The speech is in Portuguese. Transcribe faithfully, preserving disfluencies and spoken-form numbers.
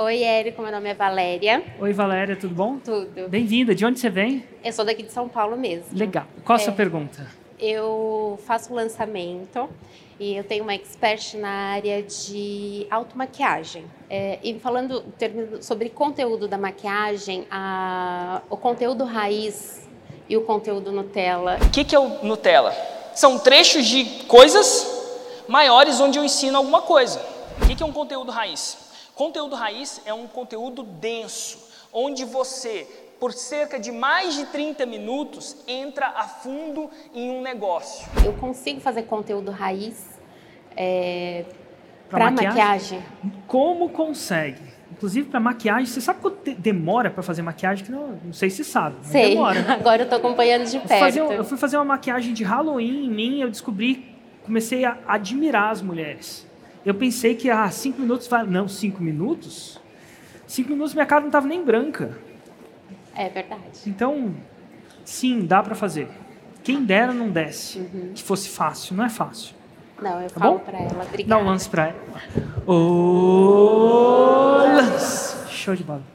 Oi, Érico, meu nome é Valéria. Oi, Valéria, tudo bom? Tudo. Bem-vinda. De onde você vem? Eu sou daqui de São Paulo mesmo. Legal. Qual a É, sua pergunta? Eu faço lançamento e eu tenho uma expert na área de automaquiagem. É, e falando termino, sobre conteúdo da maquiagem, a, o conteúdo raiz e o conteúdo Nutella. O que, que é o Nutella? São trechos de coisas maiores onde eu ensino alguma coisa. O que, que é um conteúdo raiz? Conteúdo raiz é um conteúdo denso, onde você, por cerca de mais de trinta minutos, entra a fundo em um negócio. Eu consigo fazer conteúdo raiz é, Para para maquiagem? maquiagem? Como consegue? Inclusive para maquiagem, você sabe quanto demora para fazer maquiagem? Que não, não sei se sabe. Sei, demora, né? Agora eu estou acompanhando de eu perto. Fazer, eu fui fazer uma maquiagem de Halloween em mim, eu descobri, comecei a admirar as mulheres. Eu pensei que, ah, cinco minutos... Vai... Não, cinco minutos? Cinco minutos minha cara não estava nem branca. É verdade. Então, sim, dá para fazer. Quem dera não desse. Uhum. Que fosse fácil. Não é fácil. Não, eu tá falo para ela. Obrigada. Dá um lance para ela. Ô, lance. Show de bola.